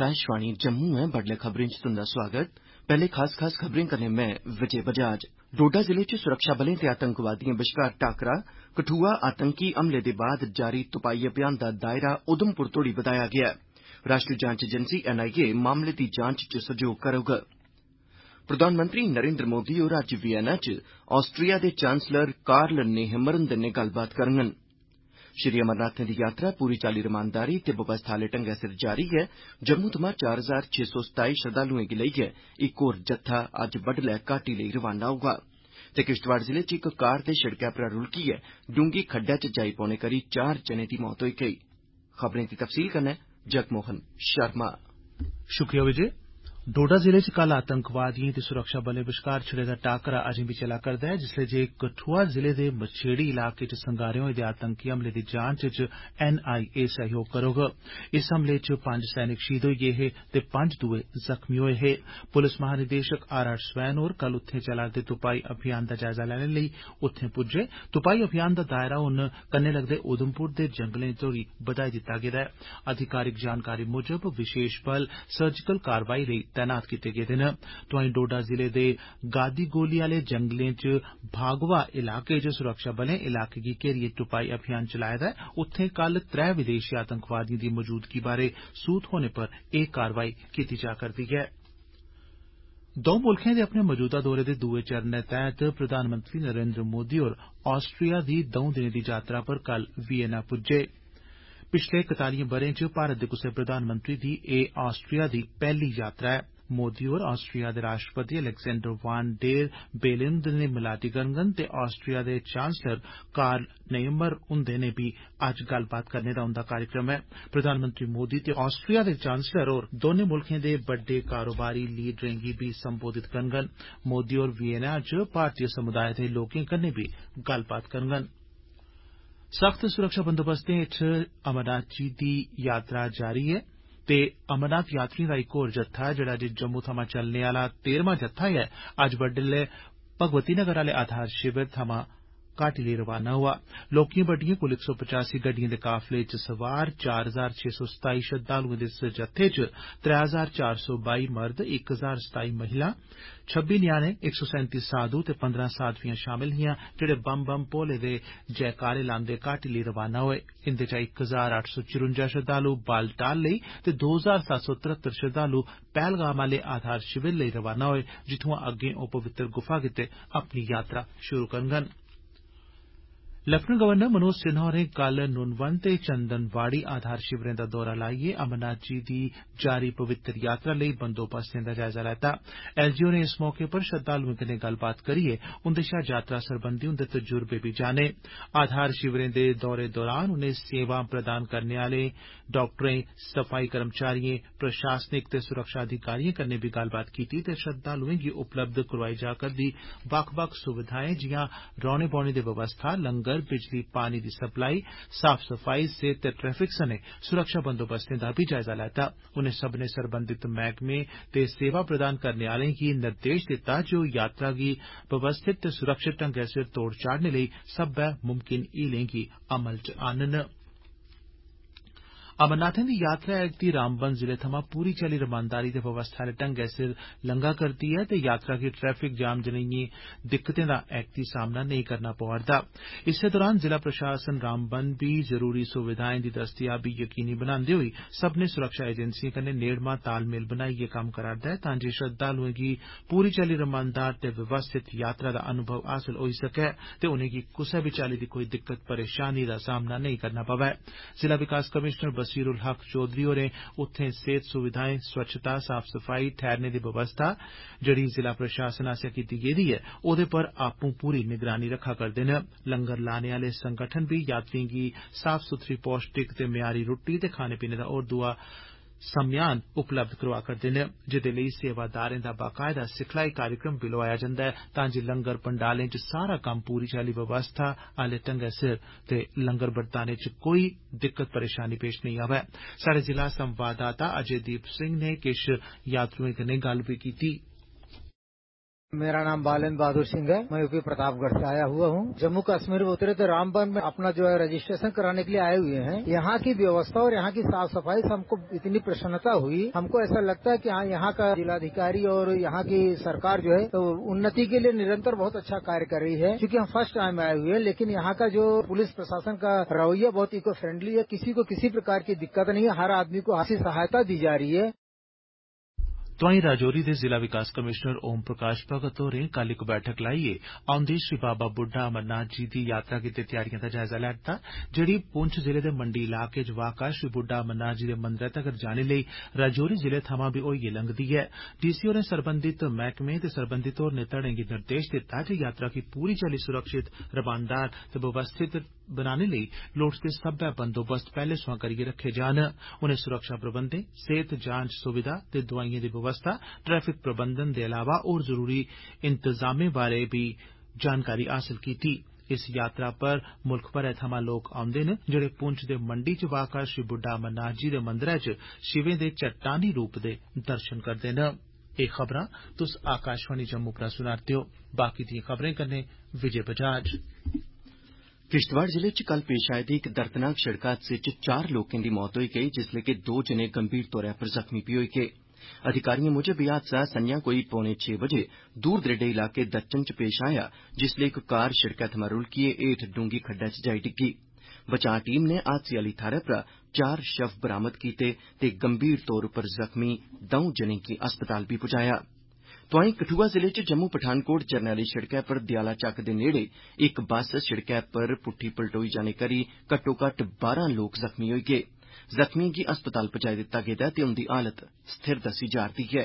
आकाशवाणी जम्मू है बडलै खबरें च तुंदा स्वागत। पैहले खास खबरें कन्नै मैं विजय बजाज। डोडा जिले च सुरक्षाबलें ते आतंकवादिएं बश्कार टाकरा, कठुआ आतंकी हमले दे बाद जारी तुपाई अभियान दा दायरा उधमपुर तोड़ी बधाया गेआ ऐ। राष्ट्री जांच एजेंसी NIA मामले दी जांच च सैह्योग करोग। प्रधानमंत्री नरेंद्र मोदी होर अज्ज वियना च आस्ट्रिया दे चांसलर कार्ल नेहमर हुंदे नै गल्लबात करङन। श्री अमरनाथें दी यात्रा पूरी चाल्ली रमानदारी ते बवस्था आह्ले ढंगै सिर जारी ऐ। जम्मू थमां 4627 श्रद्धालुएं गी लेइयै इक होर जत्था अज्ज बड्डलै घाटी लेई रवाना होगा। ते किश्तवाड़ जिले च इक कार दे शिड़कै परा रुलकियै डूंगी खड्डै च जाई पौने करी 4 जनें दी मौत होई गेई। खबरें दी तफसील कन्नै जगमोहन शर्मा। शुक्रिया विजय। डोडा जिले च कल आतंकवादिएं ते सुरक्षाबलें बश्कार छिड़े दा टाकरा अजें बी चला करदा ऐ, जिसलै जे कठुआ जिले दे मछेड़ी इलाके च संगारे होए दे आतंकी हमले दी जांच च NIA सैह्योग करोग। इस हमले च 5 सैनिक शहीद होई गे हे ते 5 दुए जख्मी होए हे। पुलस महानिदेशक RR स्वैन होर कल उत्थे चला'रदे तुपाई अभियान दा जायजा लैने लेई उत्थे पुज्जे। तुपाई अभियान दा दायरा हुन कन्नै लगदे उधमपुर दे जंगलें तोड़ी बधाई दित्ता गेदा ऐ। अधिकारिक जानकारी मुजब विशेष बल सर्जिकल कारवाई लेई तैनात कीते गेदे न। तोआईं डोडा जिले दे गादी गोली आले जंगलें च भागवा इलाके च सुरक्षाबलें इलाके गी घेरियै तुपाई अभियान चलाए दा ऐ। उत्थे कल 3 विदेशी आतंकवादिएं दी मौजूदगी बारै सूह थ्होने पर एह् कारवाई कीती जा करदी ऐ। दौं मुल्खें दे अपने मौजूदा दौरे दे दुए चरणै तैह्त प्रधानमंत्री नरेंद्र मोदी होर आस्ट्रिया दी 2 दिनें दी यात्रा पर कल वियना पुज्जे। पिछले 41 ब'रें च भारत दे कुसै प्रधानमंत्री दी एह् आस्ट्रिया दी पैह्ली यात्रा ऐ। मोदी होर आस्ट्रिया दे राष्ट्रपति अलेक्जेंडर वान डेर बेलेन हुंदे नै मलाटी करङन ते आस्ट्रिया दे चांसलर कार्ल नेहमर हुंदे नै बी अज्ज गल्लबात करने दा उंदा कार्यक्रम ऐ। प्रधानमंत्री मोदी ते आस्ट्रिया दे चांसलर होर दौनें मुल्खें दे बड्डे कारोबारी लीडरें गी बी संबोधित करङन। मोदी होर वियना च भारतीय समुदाय दे लोकें कन्नै बी गल्लबात करङन। सख्त सुरक्षा बंदोबस्तें हेठ अमरनाथ जी दी यात्रा जारी ऐ ते अमरनाथ यात्रिएं दा इक होर जत्था जेड़ा जे जम्मू थमां चलने आला 13वां जत्था ऐ, अज्ज बड्डलै भगवती नगर आले आधार शिविर थमां घाटी लेई रवाना होआ। लोह्किएं बड्डिएं कुल 185 गड्डिएं दे काफले च सवार 4627 श्रद्धालुएं दे इस जत्थे च 3422 मर्द, 1027 महिलां, 26 न्याणे, 137 साधु ते 15 साधवियां शामिल हियां, जेड़े बम बम भोले दे जयकारे लांदे घाटी लेई रवाना होए। इंदे चा 1854 श्रद्धालु बालटाल लेई ते 2773 श्रद्धालु पैहलगाम आले आधार शिविर लेई रवाना होए, जित्थुआं अग्गें ओ पवित्र गुफा गित्ते अपनी यात्रा शुरू करङन। लेफ्टिनेंट गवर्नर मनोज सिन्हा होरें कल नुनवन ते चंदनवाड़ी आधार शिविरें दा दौरा लाइयै अमरनाथ जी दी जारी पवित्र यात्रा लेई बंदोबस्तें दा जायजा लैता। LG होरें इस मौके पर श्रद्धालुएं कन्नै गल्लबात करियै उंदे शा यात्रा सरबंधी उंदे तजुर्बे बी जाने। आधार शिविरें दे दौरे दौरान उनें सेवा प्रदान करने आले डाक्टरें, सफाई कर्मचारिएं, प्रशासनिक ते सुरक्षा अधिकारिएं कन्नै बी गल्लबात कीती ते श्रद्धालुएं गी उपलब्ध करोआई जा करदी बक्ख-बक्ख सुविधाएं जियां रौह्ने बौह्ने दी व्यवस्था, लंगर, बिजली पानी दी सप्लाई, साफ सफाई, सेहत ते ट्रैफिक सने सुरक्षा बंदोबस्तें दा बी जायजा लैता। उनें सब्भनें सरबंधित मैह्कमें ते सेवा प्रदान करने आलें गी निर्देश दित्ता जे ओह् यात्रा गी व्यवस्थित ते सुरक्षित ढंगै सिर तोड़ चाढ़ने लेई सब्बै मुमकिन हीलें गी अमल च आह्नन। अमरनाथें दी यात्रा ऐगती रामबन जिले थमां पूरी चाल्ली रमानदारी ते व्यवस्था आले ढंगै सिर लंघा करदी ऐ ते यात्रा गी ट्रैफिक जाम जनेइयें दिक्कतें दा ऐगती सामना नेईं करना पौआ'रदा। इस्सै दौरान जिला प्रशासन रामबन बी जरूरी सुविधाएं दी दस्तयाबी यकीनी बनांदे होई सब्भनें सुरक्षा एजेंसिएं कन्नै नेड़मा तालमेल बनाइयै कम्म करा'रदा ऐ तां जे श्रद्धालुएं गी पूरी चाल्ली रमानदार ते व्यवस्थित यात्रा दा अनुभव हासल होई सकै ते उनेंगी कुसै बी चाल्ली दी कोई दिक्कत परेशानी दा सामना नेईं करना पवै। जिला विकास कमिशनर बसीरुल हक चौधरी होरें उत्थें सेहत सुविधाएं, स्वच्छता, साफ सफाई, ठैहरने दी व्यवस्था जेड़ी जिला प्रशासन आसेआ कीती गेदी ऐ ओह्दे पर आपूं पूरी निगरानी रखा करदे न। लंगर लाने आले संगठन बी यात्रिएं गी साफ सुथरी, पौष्टिक ते म्यारी रुट्टी ते खाने पीने दा होर दुआ सम्यान उपलब्ध करोआ करदे न, जेदे लेई सेवादारें दा बाकायदा सिखलाई कार्यक्रम बी लोआया जंदा ऐ तां जे लंगर पंडालें च सारा कम्म पूरी चाल्ली व्यवस्था आले ढंगै सिर ते लंगर बरताने च कोई दिक्कत परेशानी पेश नेईं आवै। साढ़े जिला संवाददाता अजयदीप सिंह नै किश यात्रुएं कन्नै गल्ल बी कीती। मेरा नाम बालेंद्र बहादुर सिंह है। मैं यूपी प्रतापगढ़ से आया हुआ हूँ। जम्मू कश्मीर में उतरे तो रामबन में अपना जो है रजिस्ट्रेशन कराने के लिए आए हुए हैं। यहाँ की व्यवस्था और यहाँ की साफ सफाई से हमको इतनी प्रसन्नता हुई। हमको ऐसा लगता है कि हाँ, यहाँ का जिलाधिकारी और यहाँ की सरकार जो है तो उन्नति के लिए निरंतर बहुत अच्छा कार्य कर रही है। क्योंकि हम फर्स्ट टाइम आए हुए हैं, लेकिन यहाँ का जो पुलिस प्रशासन का रवैया बहुत इको फ्रेंडली है। किसी को किसी प्रकार की दिक्कत नहीं है। हर आदमी को अच्छी सहायता दी जा रही है। तोआईं राजौरी दे जिला विकास कमिश्नर ओम प्रकाश भगत होरें कल इक बैठक लाइयै औंदे श्री बाबा बुड्ढा अमरनाथ जी दी यात्रा गितै तैयारियां दा जायजा लैता, जेड़ी पुंछ जिले दे मंडी इलाके च वाका श्री बुड्ढा अमरनाथ जी दे मंदरै तगर जाने लेई राजौरी जिले थमां बी होइयै लंघदी ऐ। डीसी होरें सरबंधित मैहकमें ते सरबंधित होरनें धड़ें गी निर्देश दित्ता जे यात्रा गी पूरी चाल्ली सुरक्षित, रमानदार ते व्यवस्थित बनाने लेई लोड़चदे सब्बै बंदोबस्त पैहले सोयां करियै रखे जान। उनें सुरक्षा प्रबंधें, सेहत जांच सुविधा ते दोआइएं दी व्यवस्था, ट्रैफिक प्रबंधन दे अलावा होर जरूरी इंतजामें बारै बी जानकारी हासल कीती। इस यात्रा पर मुल्ख भरै थमां लोक औंदे न, जेड़े पुंछ दे मंडी च वाका श्री बुड्ढा अमरनाथ जी दे मंदरै च शिवें दे चट्टानी रूप दे दर्शन करदे न। एह खबरां तुस आकाशवाणी जम्मू परा सुना'रदे ओ। बाकी दिएं खबरें कन्नै विजय बजाज। किश्तवाड़ जिले च कल पेश आए दे इक दर्दनाक सड़क हादसे च 4 लोकें दी मौत होई गेई, जिसलै कि 2 जने गंभीर तौर पर जख्मी बी होई गे। अधिकारिएं मुजब एह हादसा संझां कोई 5:45 बजे दूर दरेडे इलाके दच्चन च पेश आया, जिसलै इक कार सड़कै थमां रुलकियै हेठ डूंगी खड्डै च जाई डिग्गी। बचाऽ टीम ने हादसे आली थाह्रै परा 4 शव बरामद कीते ते गंभीर तौर पर जख्मी 2 जनें गी अस्पताल बी पुजाया। तोआईं कठुआ जिले च जम्मू पठानकोट जरनैली सड़कै पर दयाला चक्क दे नेड़े इक बस सड़कै पर पुट्ठी पलटोई जाने करी घट्टोघट्ट 12 लोक जख्मी होई गे। जख्मिएं गी अस्पताल पजाई दित्ता गेदा ते उंदी हालत स्थिर दस्सी जा'रदी ऐ।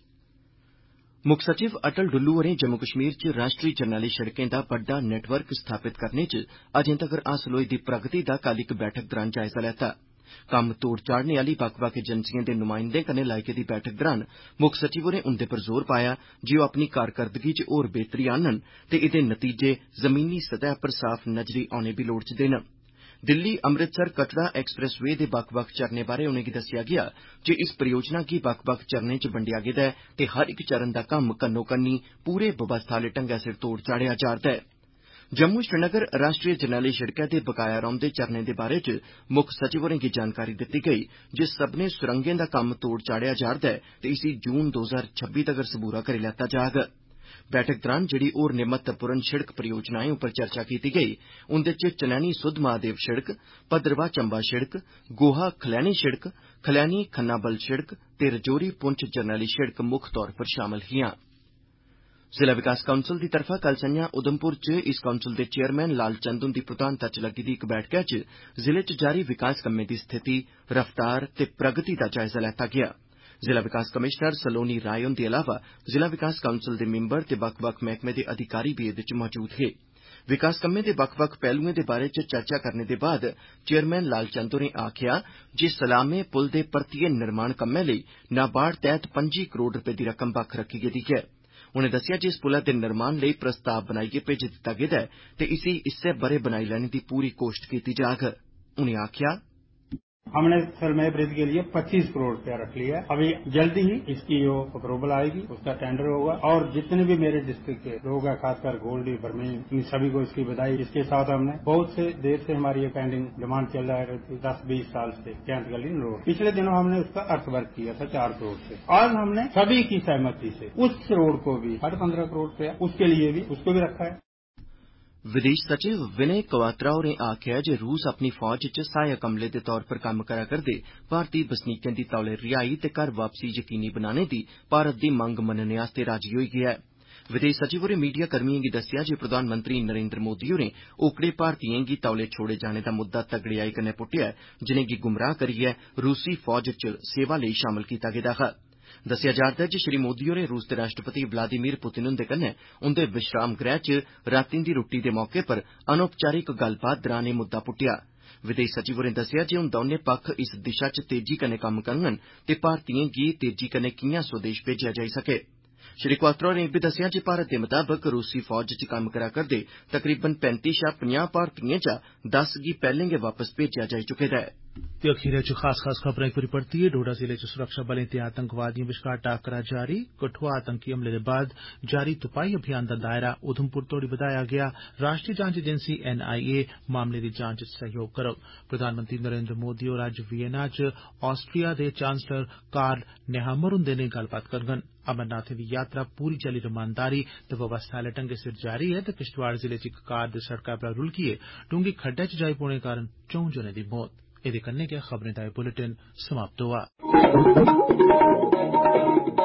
मुक्ख सचिव अटल डुल्लू होरें जम्मू कश्मीर च राष्ट्री जरनैली सड़कें दा बड्डा नेटवर्क स्थापित करने च अजें तगर हासल होई दी प्रगति दा कल इक बैठक दौरान जायजा लैता। कम्म तोड़ चाढ़ने आली बक्ख-बक्ख एजेंसिएं दे नुमाइंदें कन्नै लाई गेदी बैठक दौरान मुक्ख सचिव होरें उंदे पर जोर पाया जे ओह अपनी कारकरदगी च होर बेहतरी आह्नन ते एह्दे नतीजे जमीनी सतह पर साफ नजरी औने बी लोड़चदे न। दिल्ली अमृतसर कटड़ा एक्सप्रेस वे दे बक्ख-बक्ख चरणें बारै उनेंगी दस्सेआ गेआ जे इस परियोजना गी बक्ख-बक्ख चरणें च बंडेआ गेदा ऐ ते हर इक चरण दा कम्म कन्नो-कन्नी पूरे बवस्था आह्ले ढंगै सिर तोड़ चाढ़ेआ जा'रदा ऐ। जम्मू श्रीनगर राष्ट्री जरनैली सड़कै दे बकाया रौंह्दे चरणें दे बारै च मुक्ख सचिव होरें गी जानकारी दित्ती गेई जे सब्भनें सुरंगें दा कम्म तोड़ चाढ़ेआ जा'रदा ऐ ते इसी जून 2026 तगर सबूरा करी लैता जाग। बैठक दौरान जेड़ी होरनें महत्वपूर्ण सड़क परियोजनाएं उप्पर चर्चा कीती गेई, उंदे च चनैनी सुद्ध महादेव सड़क, भद्रवाह चंबा सड़क, गोहा खलैनी सड़क, खलैनी खन्नाबल सड़क ते रजौरी पुंछ जरनैली सड़क मुक्ख तौर पर शामल हियां। जिला विकास काउंसल दी तरफा कल संझां उधमपुर च इस काउंसल दे चेयरमैन लाल चंद हुंदी प्रधानता च लग्गी दी इक बैठका च जिले च जारी विकास कम्में दी स्थिति, रफ्तार ते प्रगति दा जायजा लैता गेआ। जिला विकास कमिशनर सलोनी राय हुंदे अलावा जिला विकास काउंसल दे मिंबर ते बक्ख-बक्ख मैह्कमें दे अधिकारी बी एह्दे च मौजूद हे। विकास कम्में दे बक्ख-बक्ख पहलुएं दे बारै च चर्चा करने दे बाद चेयरमैन लाल चंद होरें आखेआ जे सलामे पुल दे परतियै निर्माण कम्मै लेई नाबार्ड तैह्त 25 करोड़ रपे दी रकम बक्ख रखी गेदी ऐ। उनें दस्सेआ जे इस पुलै दे निर्माण लेई प्रस्ताव बनाइयै भेजी दित्ता गेदा ऐ ते इसी इस्सै ब'रे बनाई लैने दी पूरी कोश्त कीती जाग। उनें आखेआ हमने सलमय ब्रिज के लिए 25 करोड़ रुपया रख लिया। अभी जल्दी ही इसकी जो अप्रूवल आएगी उसका टेंडर होगा और जितने भी मेरे डिस्ट्रिक्ट के लोग हैं, खासकर गोल्डी बर्मी, इन सभी को इसकी बधाई। इसके साथ हमने बहुत से देर से हमारी ये पेंडिंग डिमांड चल रही थी 10-20 साल से कैंट गली रोड। पिछले दिनों हमने उसका अर्थवर्क किया था 4 करोड़ से। आज हमने सभी की सहमति से उस रोड को भी 15.5 करोड़ रुपया उसके लिए भी उसको भी रखा है। विदेश सचिव विनय कवात्रा होरें आखेआ जे रूस अपनी फौज च सहायक अमले दे तौर पर कम्म करा करदे भारतीय बसनीकें दी तौले रिहाई ते घर वापसी यकीनी बनाने दी भारत दी मंग मनने आस्तै राजी होई गेआ ऐ। विदेश सचिव होरें मीडिया कर्मिएं गी दस्सेआ जे प्रधानमंत्री नरेंद्र मोदी होरें ओकड़े भारतीयें गी तौले छोड़े जाने दा मुद्दा तगड़ेयाई कन्नै पुट्टेआ, जिनेंगी गुमराह करियै रूसी फौज च सेवा लेई शामल कीता गेदा हा। दस्सेआ जा'रदा ऐ जे श्री मोदी होरें रूस दे राष्ट्रपति व्लादिमीर पुतिन हुंदे कन्नै उंदे विश्राम गृह च रातीं दी रुट्टी दे मौके पर अनौपचारिक गल्लबात दौरान एह् मुद्दा पुट्टेआ। विदेश सचिव होरें दस्सेआ जे हुन दौनें पक्ख इस दिशा च तेजी कन्नै कम्म करङन ते भारतीयें गी तेजी कन्नै कियां स्वदेश भेजेआ जाई सकै। श्री क्वात्रा होरें इब्बी दस्सेआ जे भारत दे मताबक रूसी फौज च कम्म करा करदे तकरीबन 35 शा 50 भारतीयें चा 10 गी पैह्लें गै वापस भेजेआ जाई चुके दा ऐ। ते अखीरै च खास खबरें इक बारी परतियै डोडा जिले च सुरक्षा बलें ते आतंकवादिएं बश्कार टाकरा जारी कठुआ आतंकी हमले दे बाद जारी तुपाई अभियान दा दायरा उधमपुर तोड़ी बधाया गेआ राष्ट्रीय जांच एजेंसी NIA मामले दी जांच च सहयोग करोग प्रधानमंत्री नरेंद्र मोदी होर अज्ज वियना च ऑस्ट्रिया दे चांसलर कार्ल नेहामर हुंदे नै गल्लबात करङन अमरनाथें दी यात्रा पूरी चाल्ली रमानदारी ते व्यवस्था आले ढंगै सिर जारी ऐ ते किश्तवाड़ जिले च इक कार दे सड़कै परा रुलकियै डूंगी खड्डै च जाई पौने कारण 4 जनें दी मौत एदे कन्नै गै खबरें दा एह बुलेटिन समाप्त होआ।